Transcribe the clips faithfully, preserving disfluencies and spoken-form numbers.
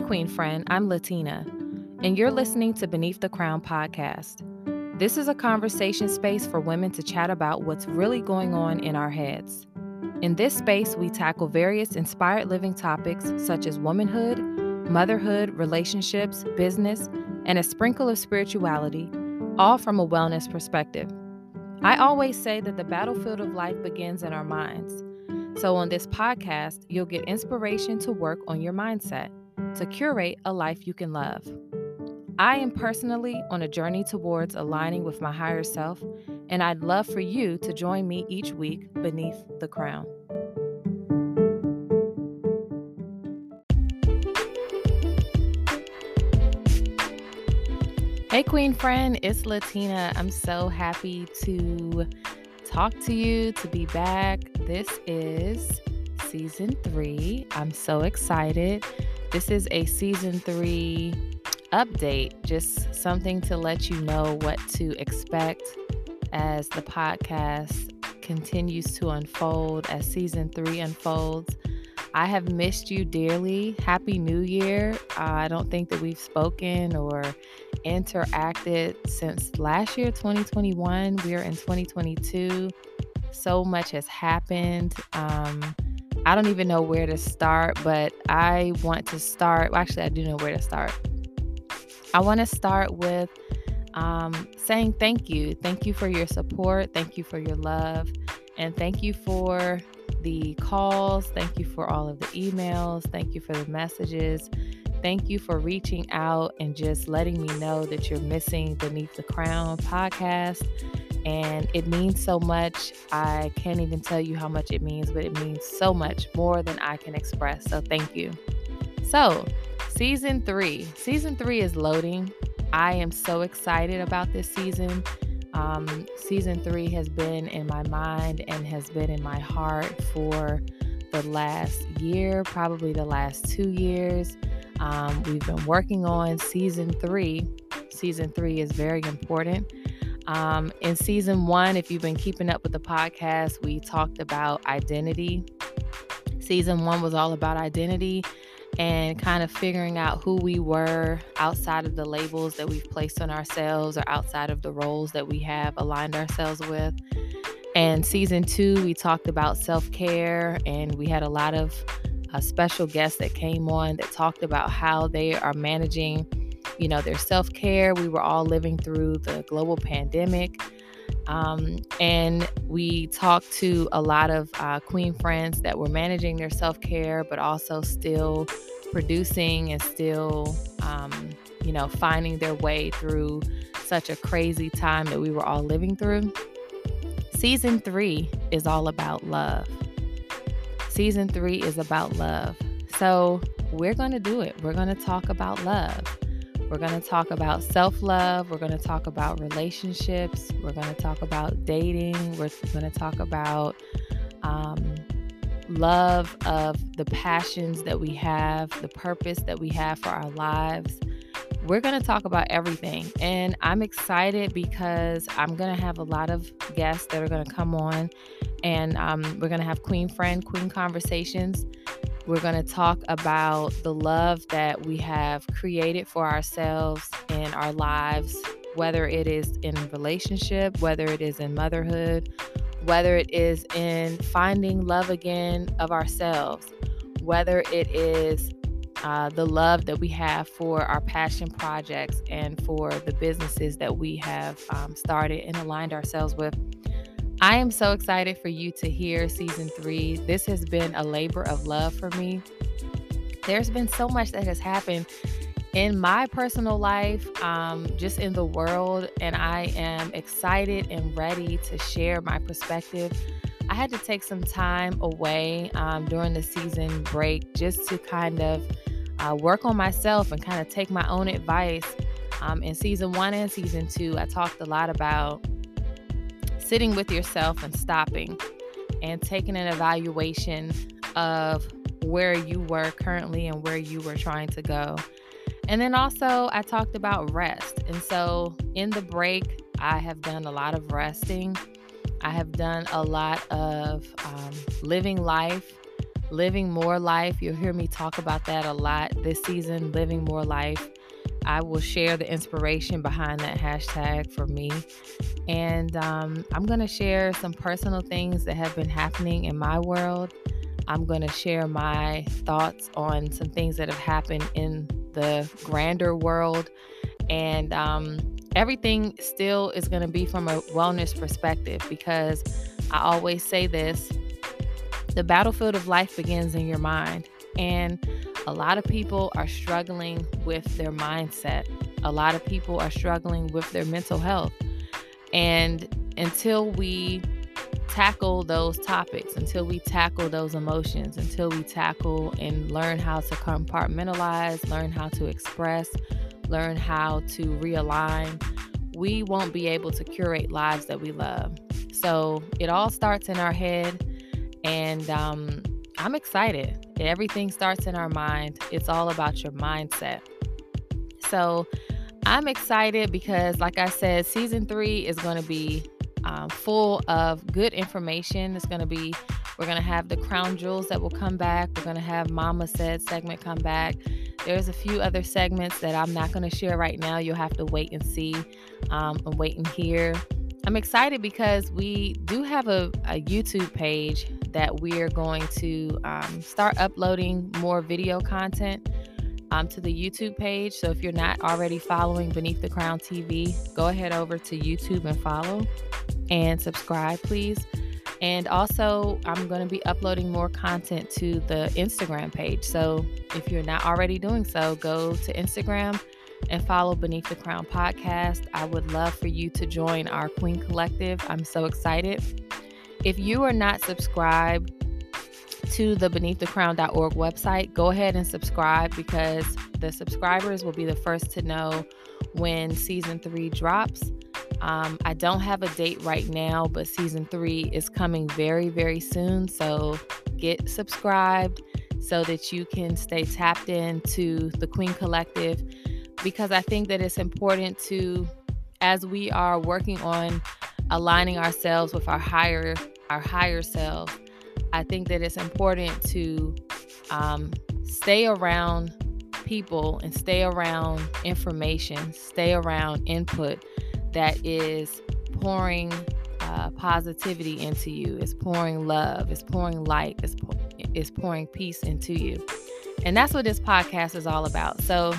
Queen Friend. I'm Latina, and you're listening to Beneath the Crown podcast. This is a conversation space for women to chat about what's really going on in our heads. In this space, we tackle various inspired living topics such as womanhood, motherhood, relationships, business, and a sprinkle of spirituality, all from a wellness perspective. I always say that the battlefield of life begins in our minds. So on this podcast, you'll get inspiration to work on your mindset, to curate a life you can love. I am personally on a journey towards aligning with my higher self, and I'd love for you to join me each week beneath the crown. Hey, Queen Friend, it's Latina. I'm so happy to talk to you, to be back. This is season three. I'm so excited. This is a season three update, just something to let you know what to expect as the podcast continues to unfold, as season three unfolds. I have missed you dearly. Happy New Year. Uh, I don't think that we've spoken or interacted since last year, twenty twenty-one. We're in twenty twenty-two. So much has happened. Um, I don't even know where to start, but I want to start. Well, actually, I do know where to start. I want to start with um, saying thank you. Thank you for your support. Thank you for your love. And thank you for the calls. Thank you for all of the emails. Thank you for the messages. Thank you for reaching out and just letting me know that you're missing Beneath the Crown podcast. And it means so much. I can't even tell you how much it means, but it means so much more than I can express. So thank you. So season three. Season three is loading. I am so excited about this season. Um, season three has been in my mind and has been in my heart for the last year, probably the last two years. Um, we've been working on season three. Season three is very important. Um, in season one, if you've been keeping up with the podcast, we talked about identity. Season one was all about identity and kind of figuring out who we were outside of the labels that we've placed on ourselves or outside of the roles that we have aligned ourselves with. And season two, we talked about self-care, and we had a lot of uh, special guests that came on that talked about how they are managing, you know, their self-care. We were all living through the global pandemic. Um, and we talked to a lot of uh, Queen friends that were managing their self-care, but also still producing and still, um, you know, finding their way through such a crazy time that we were all living through. Season three is all about love. Season three is about love. So we're going to do it. We're going to talk about love. We're going to talk about self-love. We're going to talk about relationships. We're going to talk about dating. We're going to talk about um, love of the passions that we have, the purpose that we have for our lives. We're going to talk about everything. And I'm excited because I'm going to have a lot of guests that are going to come on. And um, we're going to have Queen Friend, Queen Conversations. We're going to talk about the love that we have created for ourselves in our lives, whether it is in relationship, whether it is in motherhood, whether it is in finding love again of ourselves, whether it is uh, the love that we have for our passion projects and for the businesses that we have um, started and aligned ourselves with. I am so excited for you to hear season three. This has been a labor of love for me. There's been so much that has happened in my personal life, um, just in the world, and I am excited and ready to share my perspective. I had to take some time away um, during the season break just to kind of uh, work on myself and kind of take my own advice. Um, in season one and season two, I talked a lot about sitting with yourself and stopping and taking an evaluation of where you were currently and where you were trying to go. And then also I talked about rest. And so in the break, I have done a lot of resting. I have done a lot of um, living life, living more life. You'll hear me talk about that a lot this season, living more life. I will share the inspiration behind that hashtag for me. And um, I'm going to share some personal things that have been happening in my world. I'm going to share my thoughts on some things that have happened in the grander world. And um, everything still is going to be from a wellness perspective, because I always say this: the battlefield of life begins in your mind. And a lot of people are struggling with their mindset. A lot of people are struggling with their mental health. And until we tackle those topics, until we tackle those emotions, until we tackle and learn how to compartmentalize, learn how to express, learn how to realign, we won't be able to curate lives that we love. So it all starts in our head. And um, I'm excited. Everything starts in our mind. It's all about your mindset. So I'm excited because, like I said, season three is going to be um, full of good information. It's going to be, we're going to have the crown jewels that will come back. We're going to have Mama Said segment come back. There's a few other segments that I'm not going to share right now. You'll have to wait and see um, and wait and hear. I'm excited because we do have a, a YouTube page that we're going to um, start uploading more video content um, to the YouTube page. So if you're not already following Beneath the Crown T V, go ahead over to YouTube and follow and subscribe, please. And also, I'm going to be uploading more content to the Instagram page. So if you're not already doing so, go to Instagram and follow Beneath the Crown Podcast. I would love for you to join our Queen Collective. I'm so excited. If you are not subscribed to the beneath the crown dot org website, go ahead and subscribe, because the subscribers will be the first to know when season three drops. Um, I don't have a date right now, but season three is coming very, very soon. So get subscribed so that you can stay tapped into the Queen Collective, because I think that it's important to, as we are working on aligning ourselves with our higher, our higher self, I think that it's important to um, stay around people and stay around information, stay around input that is pouring uh, positivity into you. It's pouring love. It's pouring light. It's, pour- it's pouring peace into you. And that's what this podcast is all about. So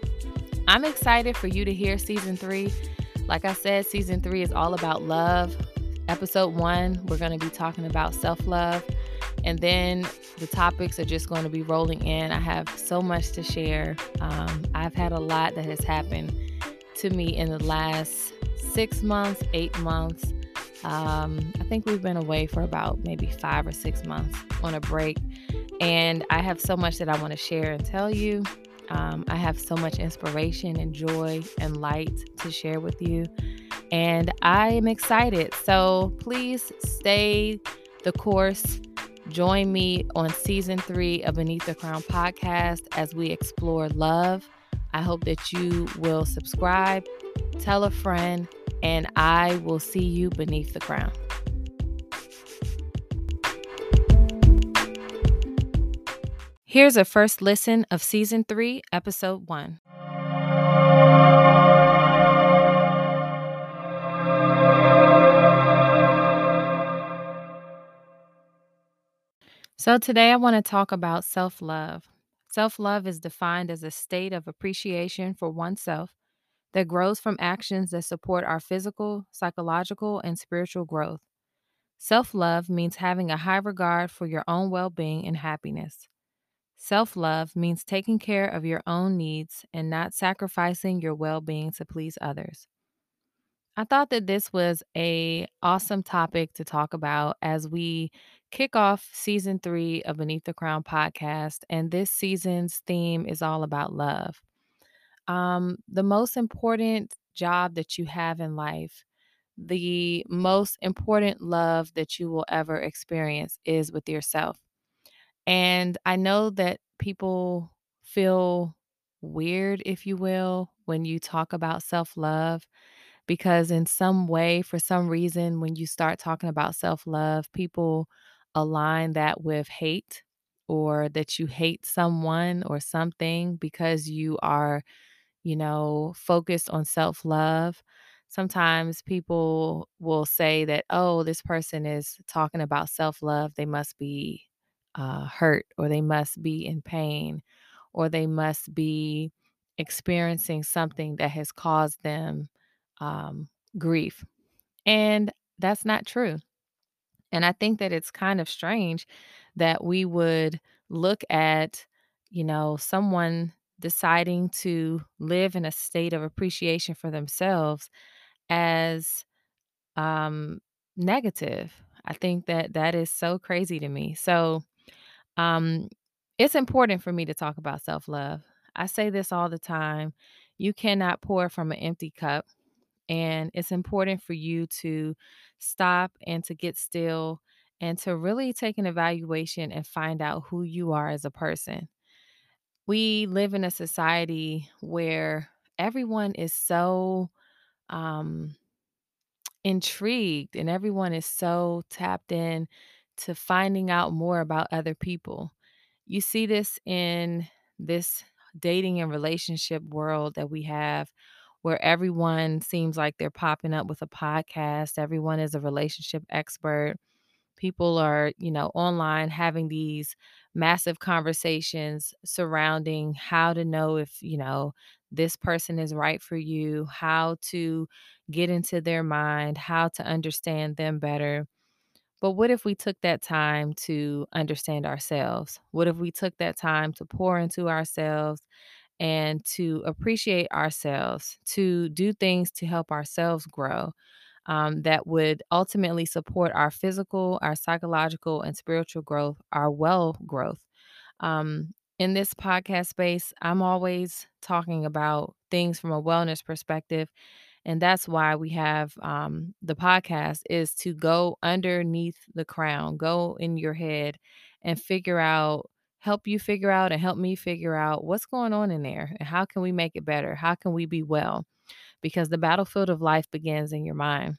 I'm excited for you to hear season three. Like I said, season three is all about love. Episode one, we're going to be talking about self-love. And then the topics are just going to be rolling in. I have so much to share. Um, I've had a lot that has happened to me in the last six months, eight months. Um, I think we've been away for about maybe five or six months on a break. And I have so much that I want to share and tell you. Um, I have so much inspiration and joy and light to share with you. And I am excited. So please stay the course. Join me on season three of Beneath the Crown podcast as we explore love. I hope that you will subscribe, tell a friend, and I will see you beneath the crown. Here's a first listen of season three, episode one. So today I want to talk about self-love. Self-love is defined as a state of appreciation for oneself that grows from actions that support our physical, psychological, and spiritual growth. Self-love means having a high regard for your own well-being and happiness. Self-love means taking care of your own needs and not sacrificing your well-being to please others. I thought that this was a awesome topic to talk about as we kick off season three of Beneath the Crown podcast. And this season's theme is all about love. Um, the most important job that you have in life, the most important love that you will ever experience is with yourself. And I know that people feel weird, if you will, when you talk about self-love, because in some way, for some reason, when you start talking about self-love, people align that with hate or that you hate someone or something because you are, you know, focused on self love. Sometimes people will say that, oh, this person is talking about self love. They must be uh, hurt, or they must be in pain, or they must be experiencing something that has caused them um, grief. And that's not true. And I think that it's kind of strange that we would look at, you know, someone deciding to live in a state of appreciation for themselves as um negative. I think that that is so crazy to me. So, um it's important for me to talk about self-love. I say this all the time. You cannot pour from an empty cup, and it's important for you to stop and to get still and to really take an evaluation and find out who you are as a person. We live in a society where everyone is so um, intrigued, and everyone is so tapped in to finding out more about other people. You see this in this dating and relationship world that we have, where everyone seems like they're popping up with a podcast. Everyone is a relationship expert. People are, you know, online having these massive conversations surrounding how to know if, you know, this person is right for you, how to get into their mind, how to understand them better. But what if we took that time to understand ourselves? What if we took that time to pour into ourselves and to appreciate ourselves, to do things to help ourselves grow, um, that would ultimately support our physical, our psychological, and spiritual growth, our well growth? Um, in this podcast space, I'm always talking about things from a wellness perspective, and that's why we have um, the podcast, is to go underneath the crown, go in your head and figure out, help you figure out and help me figure out what's going on in there and how can we make it better? How can we be well? Because the battlefield of life begins in your mind.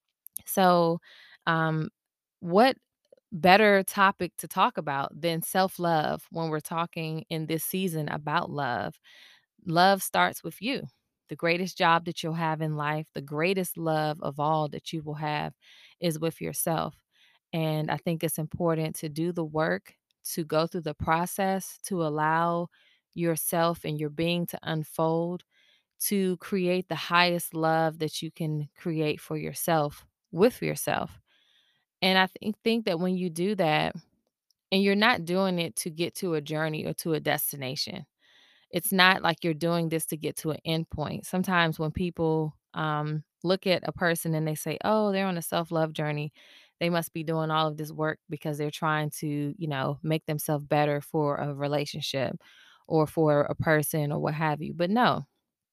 So, um, what better topic to talk about than self love when we're talking in this season about love? Love starts with you. The greatest job that you'll have in life, the greatest love of all that you will have, is with yourself. And I think it's important to do the work, to go through the process, to allow yourself and your being to unfold, to create the highest love that you can create for yourself with yourself. And I think think that when you do that, and you're not doing it to get to a journey or to a destination, it's not like you're doing this to get to an endpoint. Sometimes when people um, look at a person and they say, oh, they're on a self love journey, they must be doing all of this work because they're trying to, you know, make themselves better for a relationship or for a person or what have you. But no,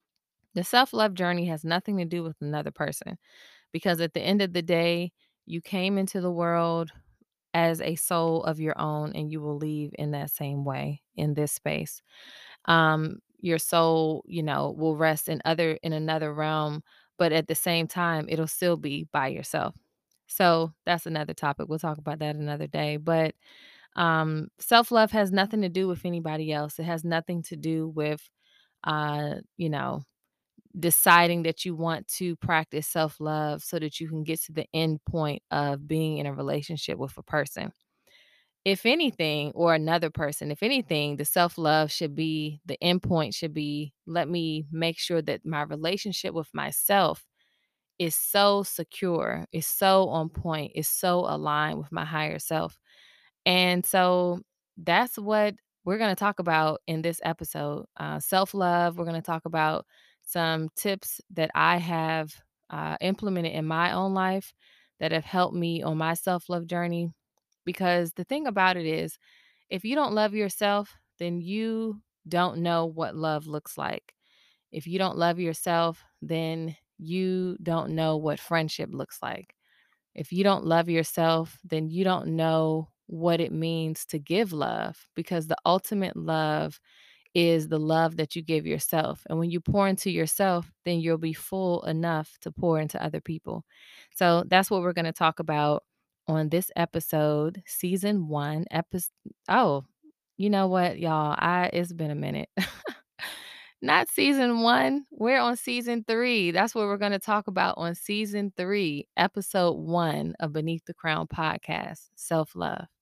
the self love journey has nothing to do with another person, because at the end of the day, you came into the world as a soul of your own, and you will leave in that same way in this space. Um, your soul, you know, will rest in other in another realm, but at the same time, it'll still be by yourself. So that's another topic. We'll talk about that another day. But um, self love has nothing to do with anybody else. It has nothing to do with, uh, you know, deciding that you want to practice self love so that you can get to the end point of being in a relationship with a person. If anything, or another person, if anything, the self-love should be, the end point should be, let me make sure that my relationship with myself is so secure, is so on point, is so aligned with my higher self. And so that's what we're going to talk about in this episode. Uh, self love. We're going to talk about some tips that I have uh, implemented in my own life that have helped me on my self love journey. Because the thing about it is, if you don't love yourself, then you don't know what love looks like. If you don't love yourself, then you don't know what friendship looks like. If you don't love yourself, then you don't know what it means to give love, because the ultimate love is the love that you give yourself. And when you pour into yourself, then you'll be full enough to pour into other people. So that's what we're going to talk about on this episode, season one, episode. Oh, You know what, y'all? I It's been a minute. Not season one. We're on season three. That's what we're gonna talk about on season three, episode one of Beneath the Crown podcast, self-love.